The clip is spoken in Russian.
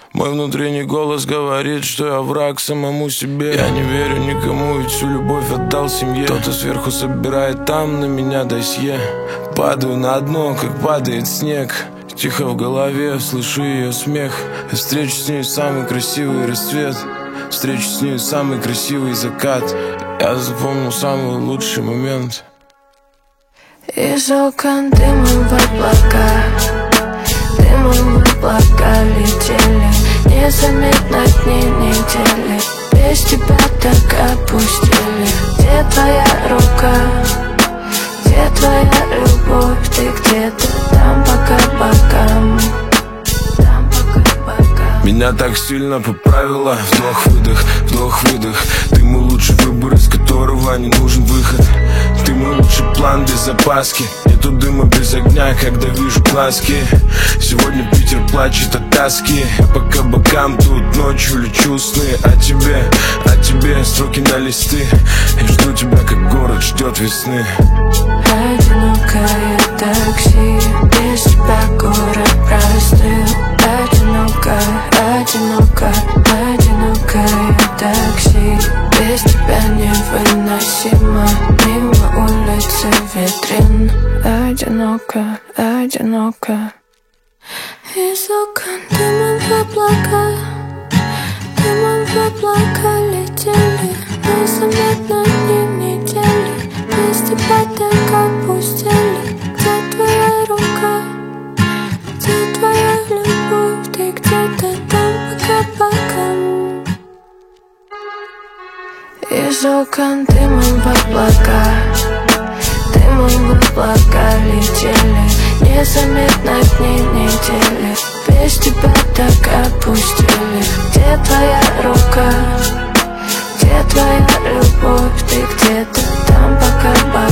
Мой внутренний голос говорит, что я враг самому себе. Я не верю никому, ведь всю любовь отдал семье. Кто-то сверху собирает там на меня досье. Падаю на дно, как падает снег. Тихо в голове, слышу ее смех. Я встречу с ней самый красивый рассвет. Встречу с ней самый красивый закат. Я запомнил самый лучший момент. Из окон дымом в облака, дымом в облака летели. Незаметно дни недели. Без тебя так опустили. Где твоя рука? Где твоя любовь? Ты где-то там пока бокам. Меня так сильно поправила. Вдох-выдох, вдох-выдох. Ты мой лучший выбор, из которого не нужен выход. Ты мой лучший план без запаски. Нету дыма без огня, когда вижу глазки. Сегодня Питер плачет от тоски. Я пока бокам тут ночью лечу сны. А тебе строки на листы. Я жду тебя, как город ждет весны. Одинокое такси, без тебя город простыл. Одиноко, одиноко, одинокое такси. Без тебя невыносимо, мимо улицы витрин. Одиноко, одиноко. Из окон дымом в облака, дымом в облака летели. Незаметно дни недели. Без тебя так опустили. Где твоя рука? Где твоя любовь? Ты где-то там пока бокам. Из окон дымом в облака, дымом в облака летели. Незаметно дни недели. Без тебя так опустили. Где твоя рука? Где твоя любовь? Ты где-то там пока бокам.